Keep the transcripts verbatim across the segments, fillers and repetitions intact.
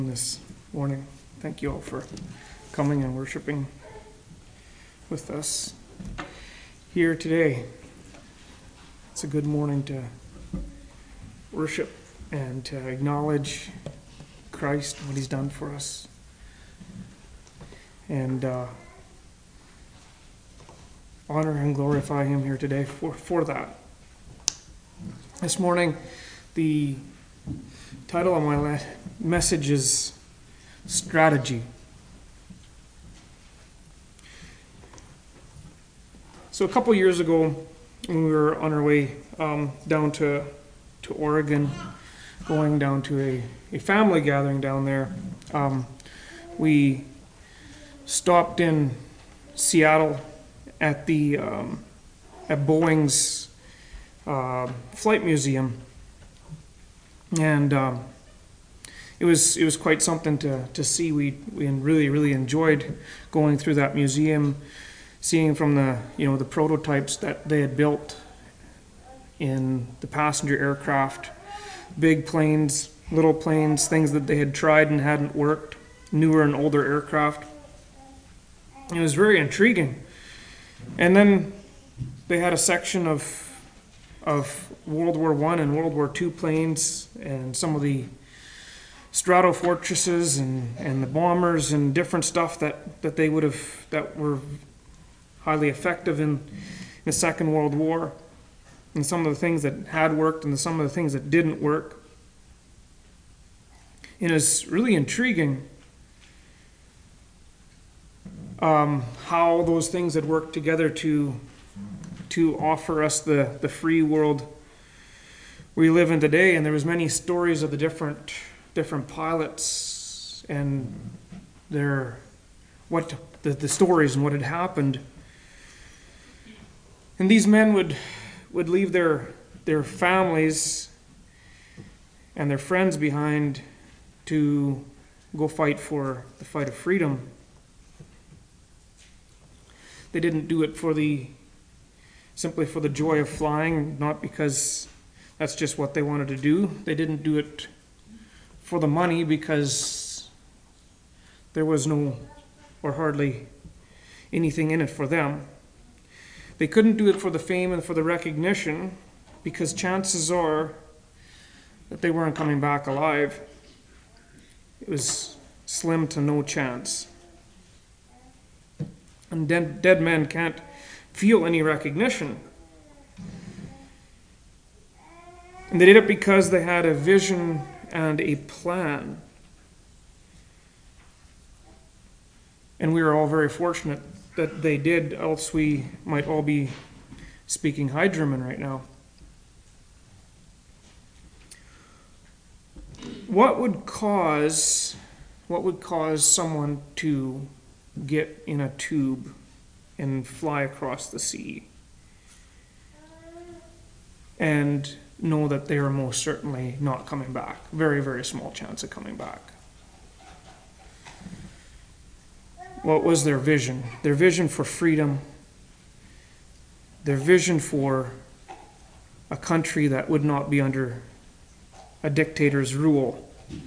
This morning. Thank you all for coming and worshiping with us here today. It's a good morning to worship and to acknowledge Christ, what he's done for us, and uh, honor and glorify him here today for, for that. This morning, the title of my message is Strategy. So a couple years ago, when we were on our way um, down to to Oregon, going down to a, a family gathering down there, um, we stopped in Seattle at the um, at Boeing's uh, flight museum. And um, it was it was quite something to, to see. We we really really enjoyed going through that museum, seeing from the you know the prototypes that they had built in the passenger aircraft, big planes, little planes, things that they had tried and hadn't worked, newer and older aircraft. It was very intriguing. And then they had a section of of World War One and World War Two planes and some of the Stratofortresses and, and the bombers and different stuff that, that they would have that were highly effective in the Second World War, and some of the things that had worked and some of the things that didn't work. And it's really intriguing um, how those things had worked together to to offer us the, the free world we live in today. And there was many stories of the different different pilots and their what the, the stories and what had happened. And these men would would leave their their families and their friends behind to go fight for the fight of freedom. They didn't do it for the simply for the joy of flying, not because that's just what they wanted to do. They didn't do it for the money because there was no or hardly anything in it for them. They couldn't do it for the fame and for the recognition because chances are that they weren't coming back alive. It was slim to no chance. And dead, dead men can't feel any recognition. And they did it because they had a vision and a plan. And we are all very fortunate that they did, else we might all be speaking High German right now. What would cause what would cause someone to get in a tube and fly across the sea and know that they are most certainly not coming back? Very, very small chance of coming back. What was their vision? Their vision for freedom, their vision for a country that would not be under a dictator's rule.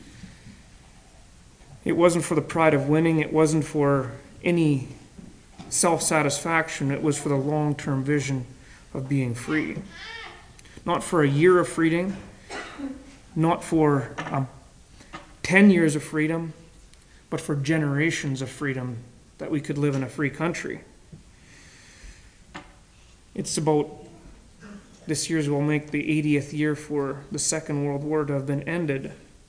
It wasn't for the pride of winning. It wasn't for any self-satisfaction. It was for the long-term vision of being free. Not for a year of freedom, not for um, ten years of freedom, but for generations of freedom, that we could live in a free country. It's about, this year's will make the eightieth year for the Second World War to have been ended.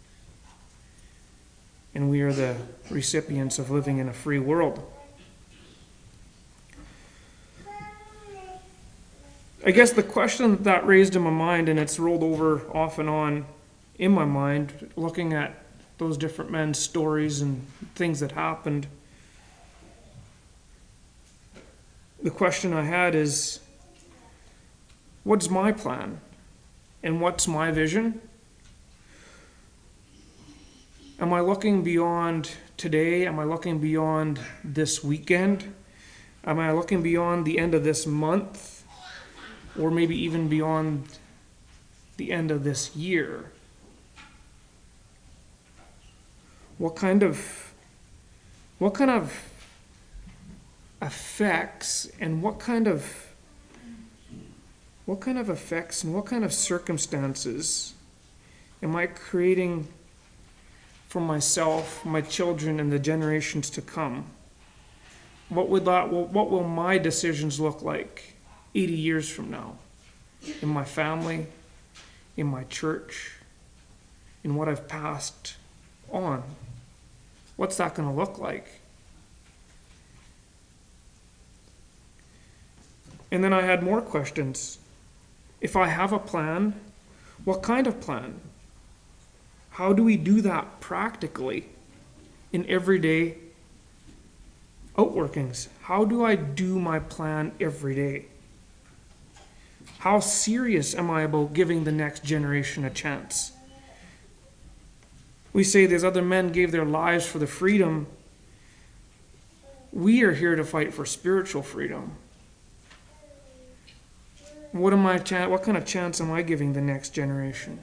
And we are the recipients of living in a free world. I guess the question that, that raised in my mind, and it's rolled over off and on in my mind, looking at those different men's stories and things that happened, the question I had is, what's my plan? And what's my vision? Am I looking beyond today? Am I looking beyond this weekend? Am I looking beyond the end of this month? Or maybe even beyond the end of this year? what kind of what kind of effects and what kind of what kind of effects and what kind of circumstances am I creating for myself, my children, and the generations to come? What would that what will my decisions look like eighty years from now? In my family, in my church, in what I've passed on? What's that going to look like? And then I had more questions. If I have a plan, what kind of plan? How do we do that practically in everyday outworkings? How do I do my plan every day? How serious am I about giving the next generation a chance? We say these other men gave their lives for the freedom. We are here to fight for spiritual freedom. What am I? What kind of chance am I giving the next generation?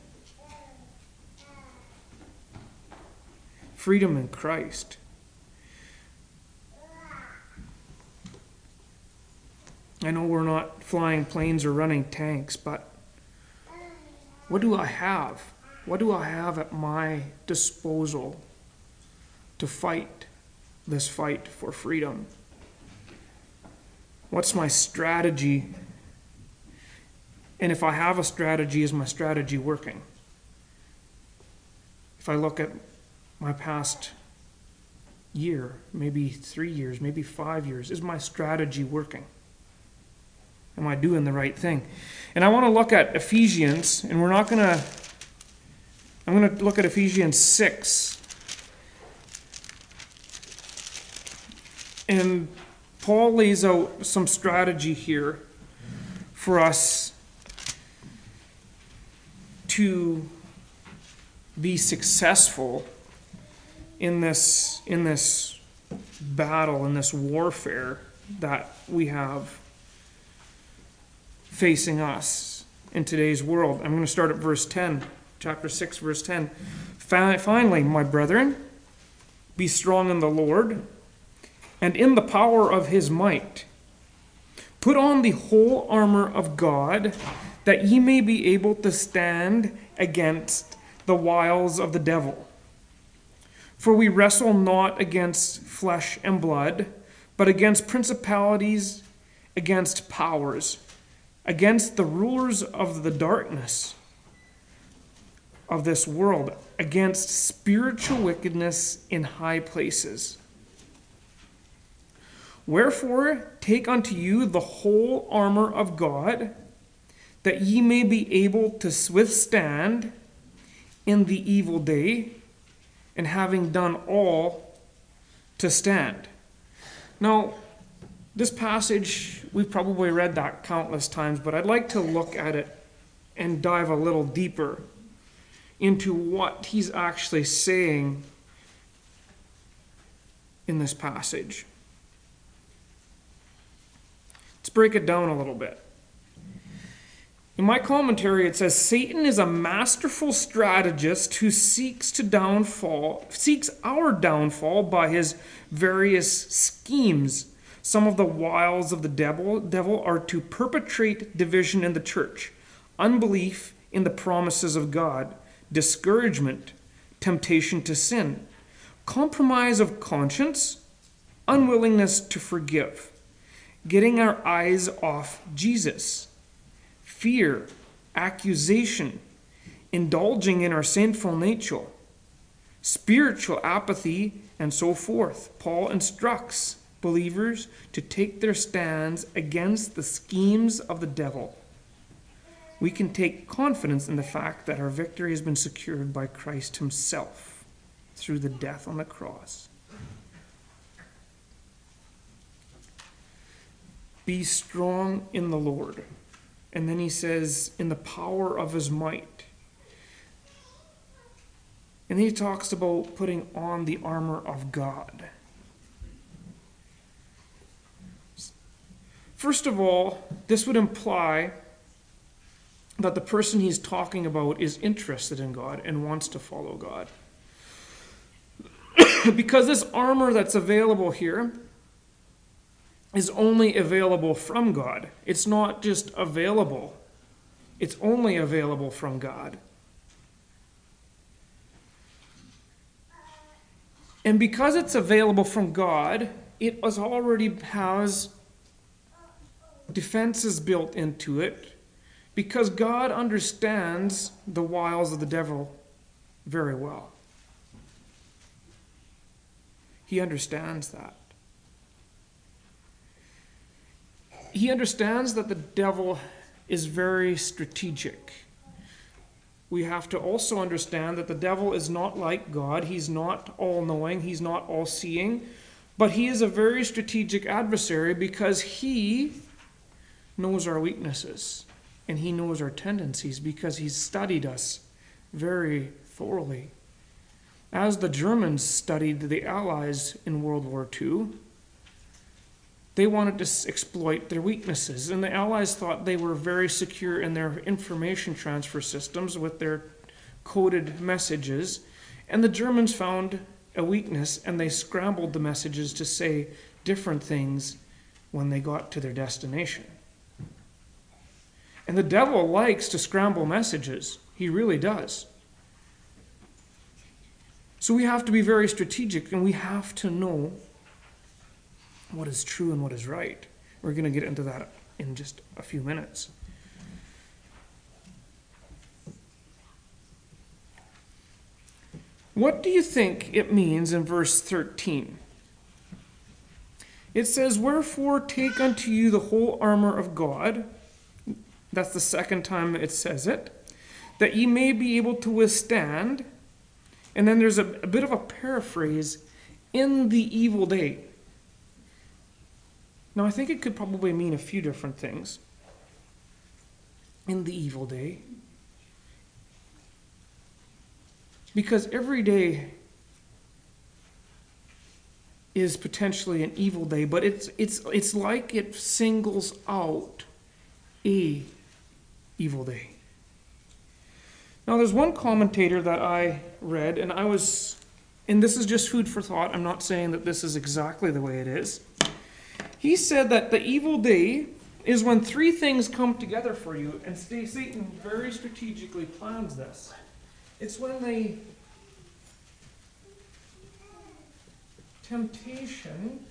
Freedom in Christ. I know we're not flying planes or running tanks, but what do I have? What do I have at my disposal to fight this fight for freedom? What's my strategy? And if I have a strategy, is my strategy working? If I look at my past year, maybe three years, maybe five years, is my strategy working? Am I doing the right thing? And I want to look at Ephesians, and we're not going to, I'm going to look at Ephesians six. And Paul lays out some strategy here for us to be successful in this in this battle, in this warfare that we have facing us in today's world. I'm going to start at verse ten, chapter six, verse ten. Finally, my brethren, be strong in the Lord and in the power of his might. Put on the whole armor of God, that ye may be able to stand against the wiles of the devil. For we wrestle not against flesh and blood, but against principalities, against powers, against the rulers of the darkness of this world, against spiritual wickedness in high places. Wherefore, take unto you the whole armor of God, that ye may be able to withstand in the evil day, and having done all, to stand. Now, this passage, we've probably read that countless times, but I'd like to look at it and dive a little deeper into what he's actually saying in this passage. Let's break it down a little bit. In my commentary, it says, Satan is a masterful strategist who seeks to downfall, seeks our downfall by his various schemes. Some of the wiles of the devil, devil are to perpetrate division in the church, unbelief in the promises of God, discouragement, temptation to sin, compromise of conscience, unwillingness to forgive, getting our eyes off Jesus, fear, accusation, indulging in our sinful nature, spiritual apathy, and so forth. Paul instructs believers to take their stands against the schemes of the devil. We can take confidence in the fact that our victory has been secured by Christ himself through the death on the cross. Be strong in the Lord. And then he says, in the power of his might. And then he talks about putting on the armor of God. First of all, this would imply that the person he's talking about is interested in God and wants to follow God. because this armor that's available here is only available from God. It's not just available. It's only available from God. And because it's available from God, it was already has defenses built into it, because God understands the wiles of the devil very well. He understands that. He understands that the devil is very strategic. We have to also understand that the devil is not like God. He's not all-knowing. He's not all-seeing. But he is a very strategic adversary because he knows our weaknesses and he knows our tendencies because he's studied us very thoroughly. As the Germans studied the Allies in World War Two, they wanted to exploit their weaknesses, and the Allies thought they were very secure in their information transfer systems with their coded messages, and the Germans found a weakness, and they scrambled the messages to say different things when they got to their destination. And the devil likes to scramble messages. He really does. So we have to be very strategic, and we have to know what is true and what is right. We're going to get into that in just a few minutes. What do you think it means in verse thirteen? It says, "Wherefore take unto you the whole armor of God." That's the second time it says it. "That ye may be able to withstand." And then there's a, a bit of a paraphrase, "in the evil day." Now, I think it could probably mean a few different things. In the evil day. Because every day is potentially an evil day, but it's it's it's like it singles out a evil day. Now, there's one commentator that I read, and I was, and this is just food for thought. I'm not saying that this is exactly the way it is. He said that the evil day is when three things come together for you, and Satan very strategically plans this. It's when the temptation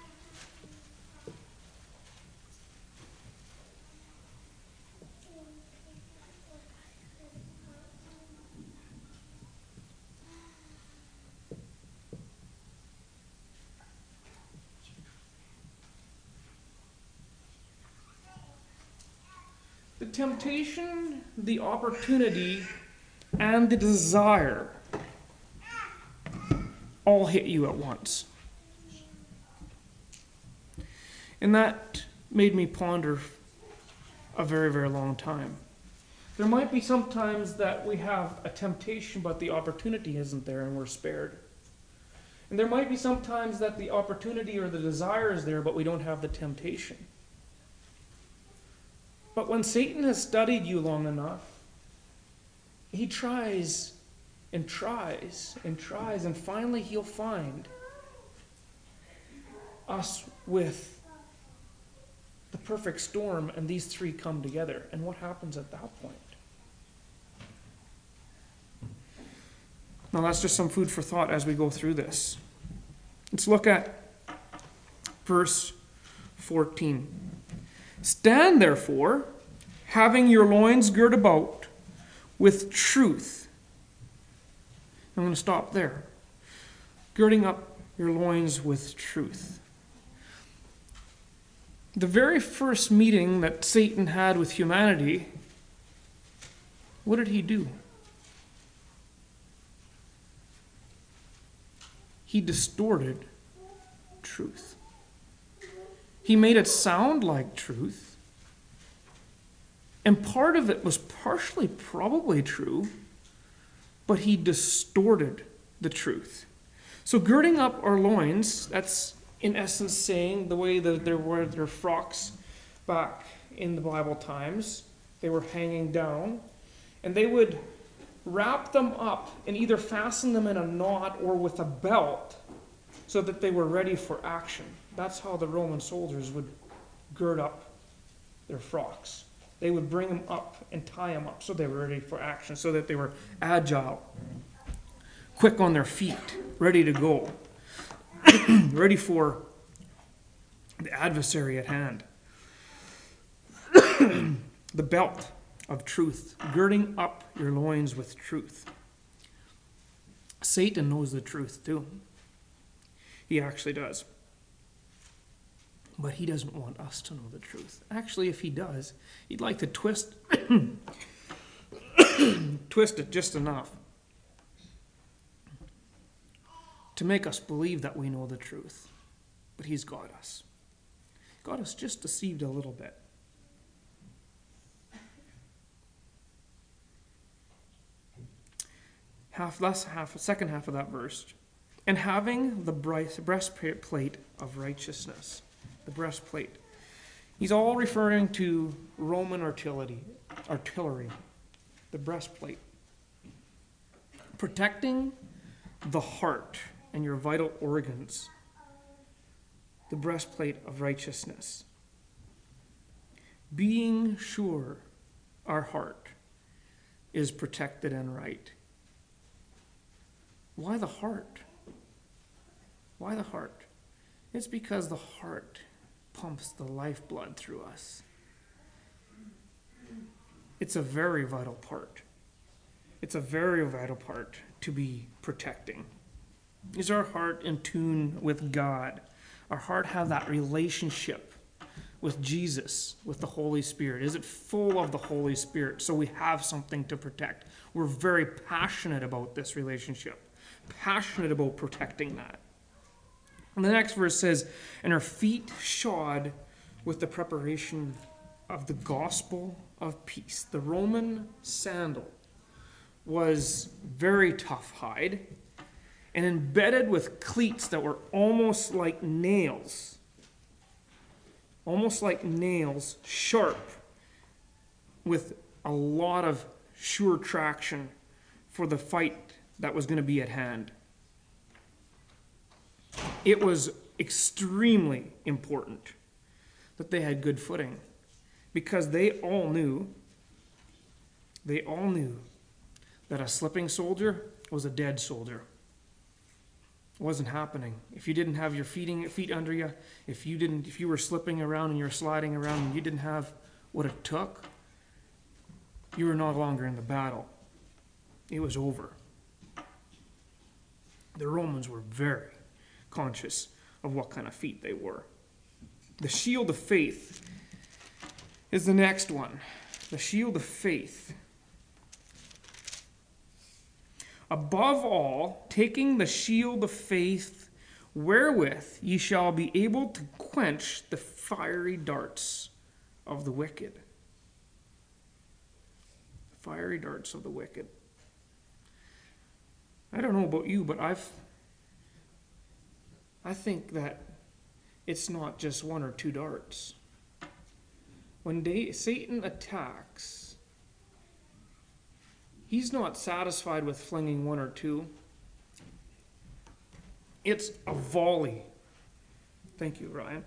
The temptation, the opportunity, and the desire all hit you at once. And that made me ponder a very, very long time. There might be some times that we have a temptation, but the opportunity isn't there and we're spared. And there might be some times that the opportunity or the desire is there, but we don't have the temptation. But when Satan has studied you long enough, he tries and tries and tries, and finally he'll find us with the perfect storm, and these three come together. And what happens at that point? Now that's just some food for thought as we go through this. Let's look at verse fourteen. "Stand therefore, having your loins girt about with truth." I'm going to stop there. Girding up your loins with truth. The very first meeting that Satan had with humanity, what did he do? He distorted truth. He made it sound like truth. And part of it was partially probably true, but he distorted the truth. So girding up our loins, that's in essence saying the way that there were their frocks back in the Bible times. They were hanging down, and they would wrap them up and either fasten them in a knot or with a belt so that they were ready for action. That's how the Roman soldiers would gird up their frocks. They would bring them up and tie them up so they were ready for action, so that they were agile, quick on their feet, ready to go, ready for the adversary at hand. The belt of truth, girding up your loins with truth. Satan knows the truth too. He actually does. But he doesn't want us to know the truth. Actually, if he does, he'd like to twist twist it just enough to make us believe that we know the truth. But he's got us. Got us just deceived a little bit. Half, less half, second half of that verse. And having the breastplate of righteousness. The breastplate. He's all referring to Roman artillery. Artillery. The breastplate. Protecting the heart and your vital organs. The breastplate of righteousness. Being sure our heart is protected and right. Why the heart? Why the heart? It's because the heart pumps the lifeblood through us. It's a very vital part. It's a very vital part to be protecting. Is our heart in tune with God? Our heart have that relationship with Jesus, with the Holy Spirit? Is it full of the Holy Spirit so we have something to protect? We're very passionate about this relationship. Passionate about protecting that. And the next verse says, and our feet shod with the preparation of the gospel of peace. The Roman sandal was very tough hide and embedded with cleats that were almost like nails. Almost like nails, sharp, with a lot of sure traction for the fight that was going to be at hand. It was extremely important that they had good footing, because they all knew, they all knew that a slipping soldier was a dead soldier. It wasn't happening. If you didn't have your feet, feet under you, if you didn't, if you were slipping around and you were sliding around and you didn't have what it took, you were no longer in the battle. It was over. The Romans were very conscious of what kind of feet they wore. The shield of faith is the next one. The shield of faith. Above all, taking the shield of faith, wherewith ye shall be able to quench the fiery darts of the wicked. The fiery darts of the wicked. I don't know about you, but I've I think that it's not just one or two darts. When they, Satan attacks, he's not satisfied with flinging one or two. It's a volley. Thank you, Ryan.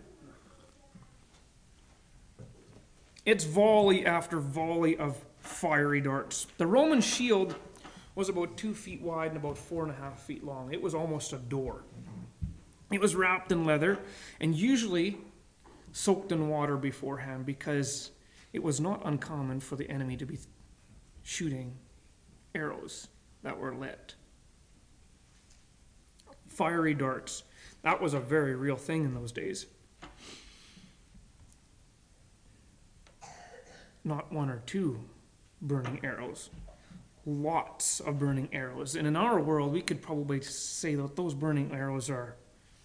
It's volley after volley of fiery darts. The Roman shield was about two feet wide and about four and a half feet long. It was almost a door. It was wrapped in leather and usually soaked in water beforehand, because it was not uncommon for the enemy to be shooting arrows that were lit. Fiery darts. That was a very real thing in those days. Not one or two burning arrows. Lots of burning arrows. And in our world, we could probably say that those burning arrows are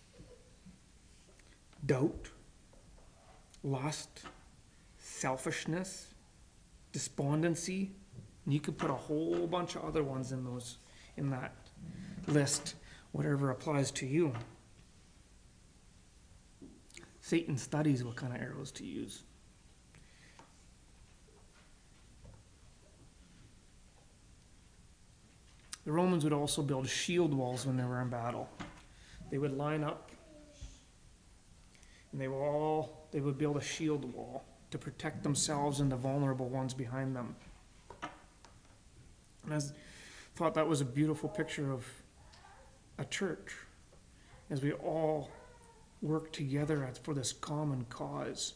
doubt, lust, selfishness, despondency. And you could put a whole bunch of other ones in those, in that list, whatever applies to you. Satan studies what kind of arrows to use. The Romans would also build shield walls when they were in battle. They would line up, and they would all they would build a shield wall to protect themselves and the vulnerable ones behind them. And I thought that was a beautiful picture of a church, as we all work together for this common cause.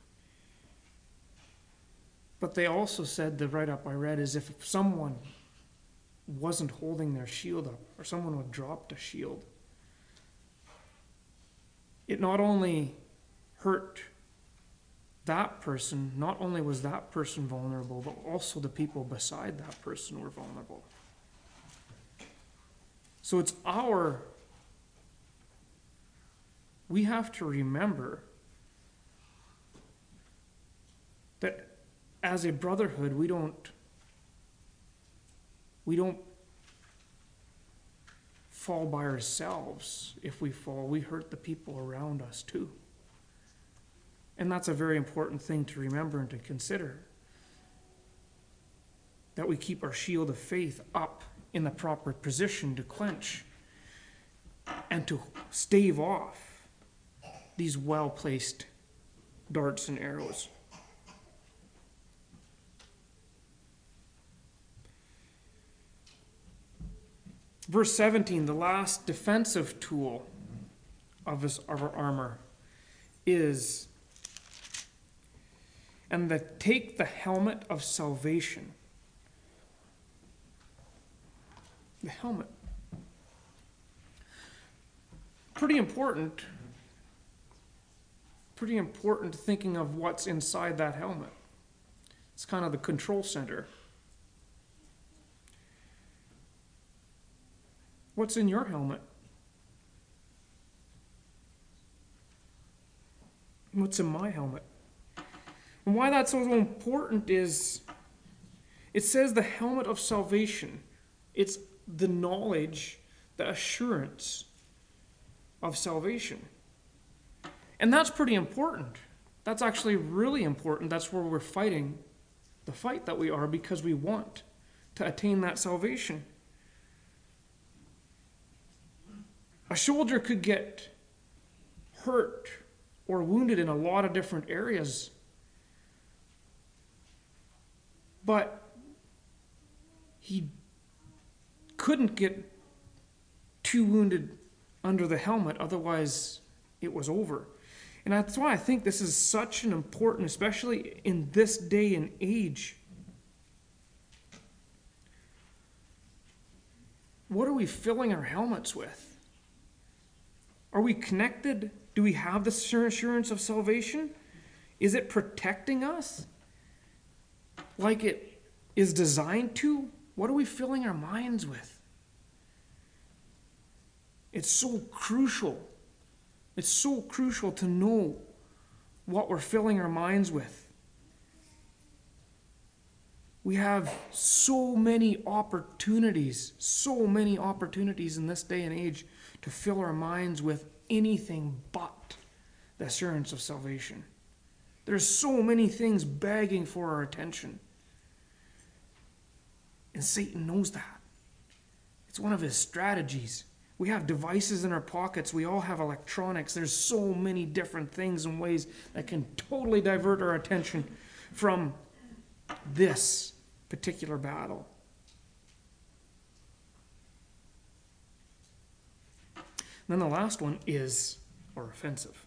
But they also said, the write-up I read, is if someone wasn't holding their shield up, or someone would drop a shield, it not only hurt that person, not only was that person vulnerable, but also the people beside that person were vulnerable. So it's our, we have to remember that as a brotherhood, we don't, we don't fall by ourselves. If we fall, we hurt the people around us too. And that's a very important thing to remember and to consider. That we keep our shield of faith up in the proper position to quench and to stave off these well-placed darts and arrows. Verse seventeen, the last defensive tool of, his, of our armor is, and the, take the helmet of salvation. The helmet. Pretty important. Pretty important thinking of what's inside that helmet. It's kind of the control center. What's in your helmet? What's in my helmet? And why that's so important is, it says the helmet of salvation. It's the knowledge, the assurance of salvation. And that's pretty important. That's actually really important. That's where we're fighting the fight that we are, because we want to attain that salvation. A soldier could get hurt or wounded in a lot of different areas, but he couldn't get too wounded under the helmet, otherwise it was over. And that's why I think this is such an important, especially in this day and age. What are we filling our helmets with? Are we connected? Do we have the assurance of salvation? Is it protecting us like it is designed to? What are we filling our minds with? It's so crucial. It's so crucial to know what we're filling our minds with. We have so many opportunities, so many opportunities in this day and age to fill our minds with anything but the assurance of salvation. There's so many things begging for our attention. And Satan knows that. It's one of his strategies. We have devices in our pockets. We all have electronics. There's so many different things and ways that can totally divert our attention from this particular battle. And then the last one is, or offensive.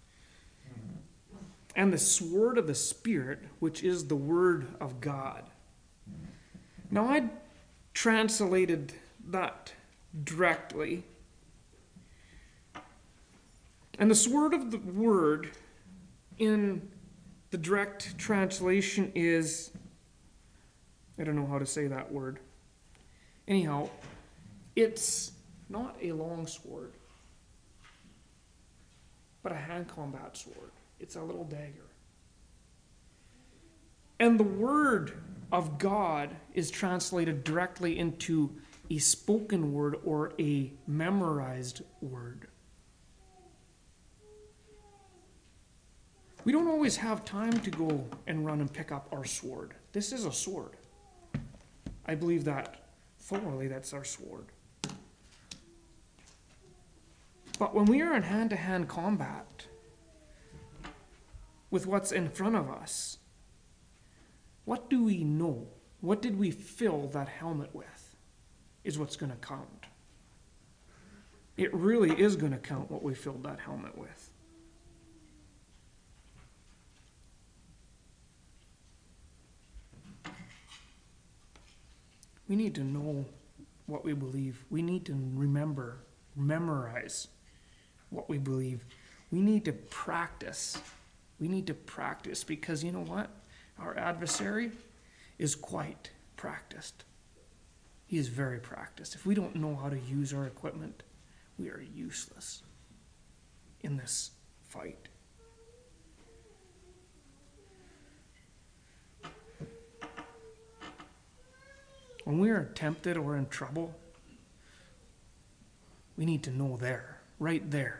And the sword of the Spirit, which is the word of God. Now, I translated that directly. And the sword of the word in the direct translation is, I don't know how to say that word. Anyhow, it's not a long sword, but a hand combat sword. It's a little dagger. And the word of God is translated directly into a spoken word or a memorized word. We don't always have time to go and run and pick up our sword. This is a sword. I believe that thoroughly. That's our sword. But when we are in hand-to-hand combat with what's in front of us, what do we know? What did we fill that helmet with is what's going to count. It really is going to count what we filled that helmet with. We need to know what we believe. We need to remember, memorize what we believe. We need to practice. We need to practice because you know what? Our adversary is quite practiced. He is very practiced. If we don't know how to use our equipment, we are useless in this fight. When we are tempted or in trouble, we need to know there, right there.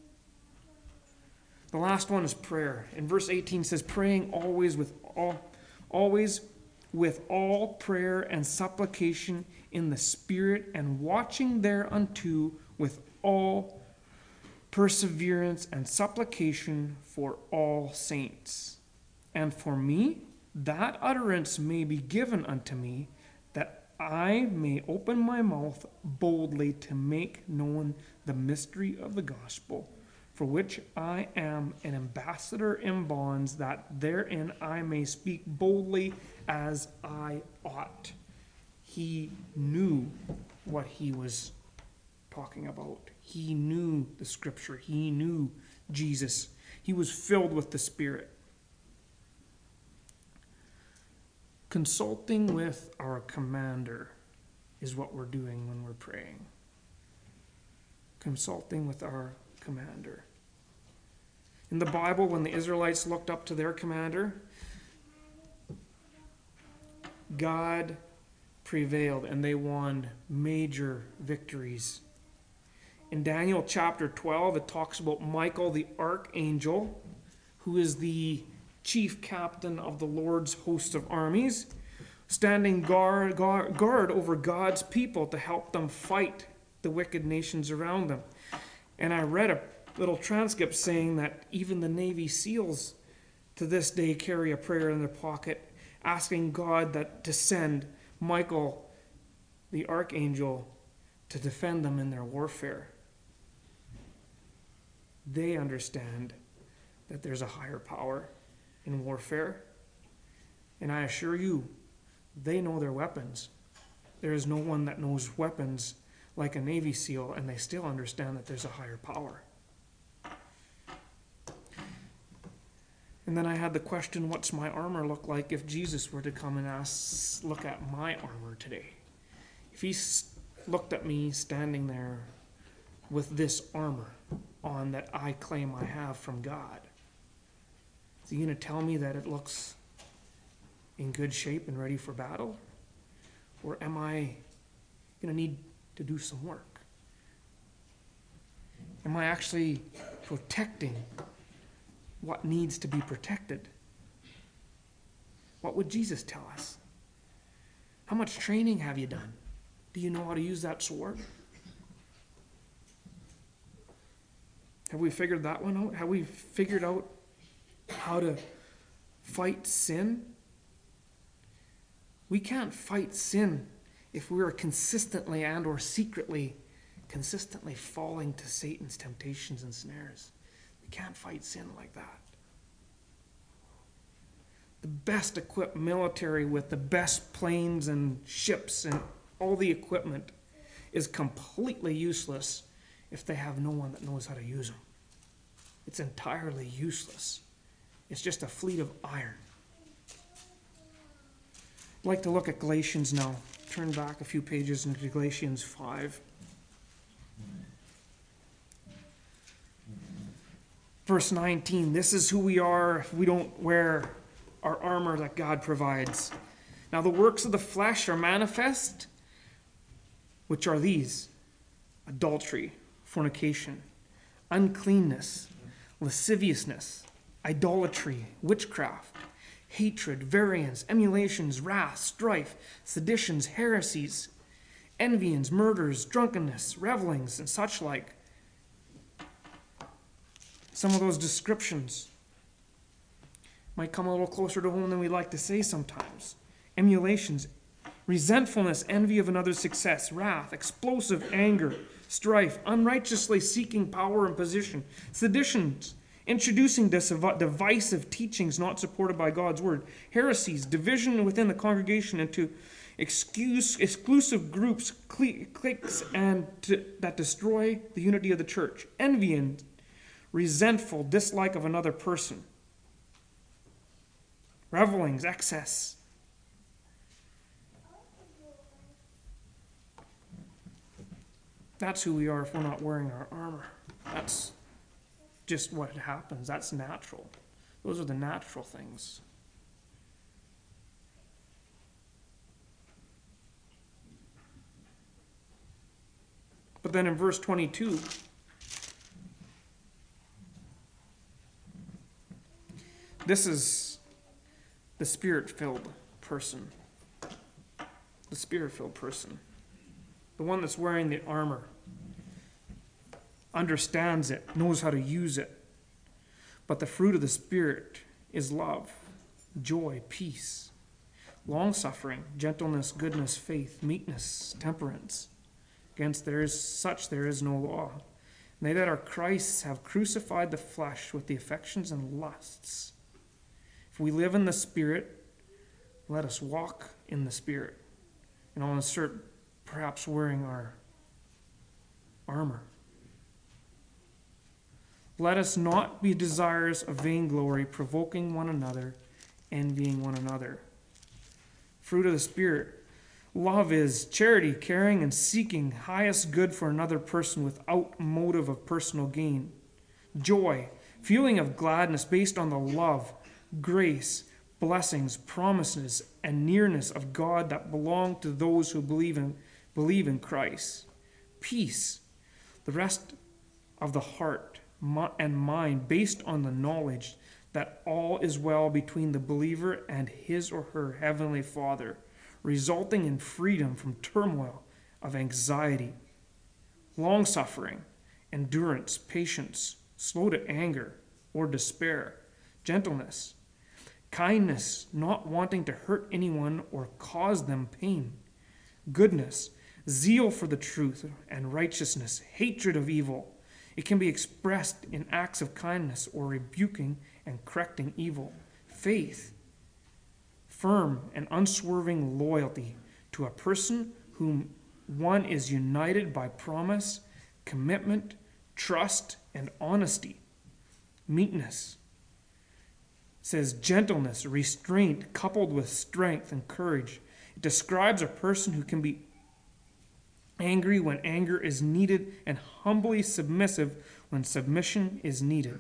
The last one is prayer. In verse eighteen it says, praying always with all, always with all prayer and supplication in the Spirit, and watching thereunto with all perseverance and supplication for all saints. And for me, that utterance may be given unto me, that I may open my mouth boldly to make known the mystery of the gospel, for which I am an ambassador in bonds, that therein I may speak boldly as I ought. He knew what he was talking about. He knew the scripture. He knew Jesus. He was filled with the Spirit. Consulting with our commander is what we're doing when we're praying. Consulting with our commander. In the Bible, when the Israelites looked up to their commander, God prevailed and they won major victories. In Daniel chapter twelve, it talks about Michael the archangel, who is the chief captain of the Lord's host of armies, standing guard, guard, guard over God's people to help them fight the wicked nations around them. And I read a little transcript saying that even the Navy SEALs to this day carry a prayer in their pocket, asking God that to send Michael, the archangel, to defend them in their warfare. They understand that there's a higher power in warfare, and I assure you, they know their weapons. There is no one that knows weapons like a Navy SEAL, and they still understand that there's a higher power. And then I had the question, what's my armor look like if Jesus were to come and ask, look at my armor today? If he looked at me standing there with this armor on that I claim I have from God, is he going to tell me that it looks in good shape and ready for battle? Or am I going to need to do some work? Am I actually protecting what needs to be protected? What would Jesus tell us? How much training have you done? Do you know how to use that sword? Have we figured that one out? Have we figured out how to fight sin? We can't fight sin if we are consistently and or secretly consistently falling to Satan's temptations and snares. We can't fight sin like that. The best equipped military with the best planes and ships and all the equipment is completely useless if they have no one that knows how to use them. It's entirely useless. It's just a fleet of iron. I'd like to look at Galatians now. Turn back a few pages into Galatians five. Verse nineteen, this is who we are if we don't wear our armor that God provides. Now the works of the flesh are manifest, which are these: adultery, fornication, uncleanness, lasciviousness, idolatry, witchcraft, hatred, variance, emulations, wrath, strife, seditions, heresies, envyings, murders, drunkenness, revelings, and such like. Some of those descriptions might come a little closer to home than we like to say sometimes. Emulations, resentfulness, envy of another's success, wrath, explosive anger, strife, unrighteously seeking power and position, seditions, introducing divisive teachings not supported by God's word, heresies, division within the congregation into excuse, exclusive groups, cliques, and to, that destroy the unity of the church, envying, resentful dislike of another person, revelings, excess. That's who we are if we're not wearing our armor. That's just what happens. That's natural. Those are the natural things. But then in verse twenty-two, this is the Spirit-filled person. The Spirit-filled person. The one that's wearing the armor. Understands it, knows how to use it. But the fruit of the Spirit is love, joy, peace, long-suffering, gentleness, goodness, faith, meekness, temperance. Against there is such there is no law. And they that are Christ's have crucified the flesh with the affections and lusts. If we live in the Spirit, let us walk in the Spirit. And I'll insert perhaps wearing our armor. Let us not be desirous of vainglory, provoking one another, envying one another. Fruit of the Spirit. Love is charity, caring, and seeking highest good for another person without motive of personal gain. Joy, feeling of gladness based on the love, grace, blessings, promises, and nearness of God that belong to those who believe in, believe in Christ. Peace, the rest of the heart and mind based on the knowledge that all is well between the believer and his or her heavenly Father, resulting in freedom from turmoil of anxiety, long-suffering, endurance, patience, slow to anger or despair, gentleness, kindness, not wanting to hurt anyone or cause them pain, goodness, zeal for the truth and righteousness, hatred of evil. It can be expressed in acts of kindness or rebuking and correcting evil. Faith, firm and unswerving loyalty to a person whom one is united by promise, commitment, trust, and honesty. Meekness says gentleness, restraint coupled with strength and courage. It describes a person who can be angry when anger is needed and humbly submissive when submission is needed.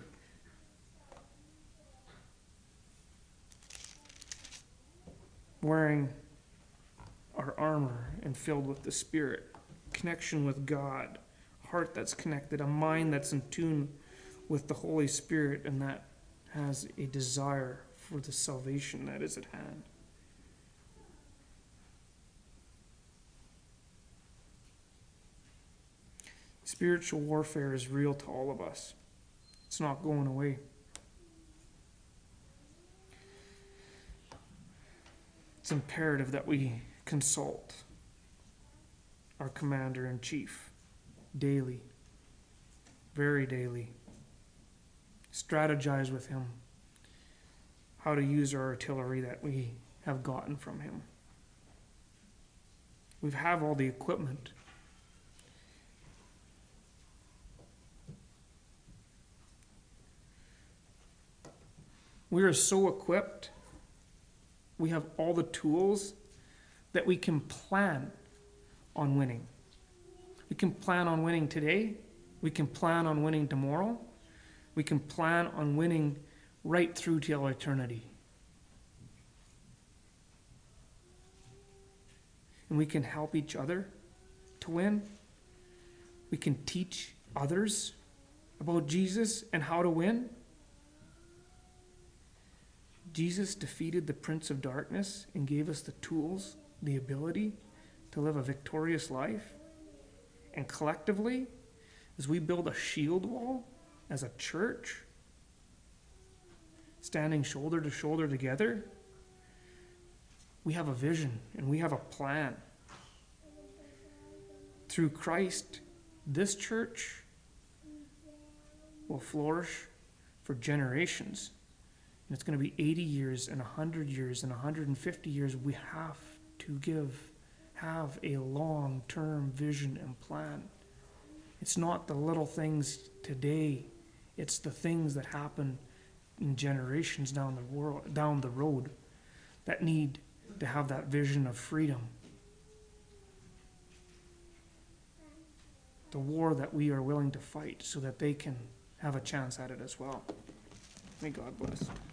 Wearing our armor and filled with the Spirit, connection with God, a heart that's connected, a mind that's in tune with the Holy Spirit and that has a desire for the salvation that is at hand. Spiritual warfare is real to all of us. It's not going away. It's imperative that we consult our commander-in-chief daily, very daily. Strategize with him how to use our artillery that we have gotten from him. We have all the equipment. We are so equipped. We have all the tools that we can plan on winning. We can plan on winning today. We can plan on winning tomorrow. We can plan on winning right through till eternity. And we can help each other to win. We can teach others about Jesus and how to win. Jesus defeated the prince of darkness and gave us the tools, the ability to live a victorious life. And collectively, as we build a shield wall as a church, standing shoulder to shoulder together, we have a vision and we have a plan. Through Christ, this church will flourish for generations. And it's going to be eighty years and one hundred years and one hundred fifty years. We have to give, have a long-term vision and plan. It's not the little things today. It's the things that happen in generations down the world, down the road, that need to have that vision of freedom. The war that we are willing to fight so that they can have a chance at it as well. May God bless.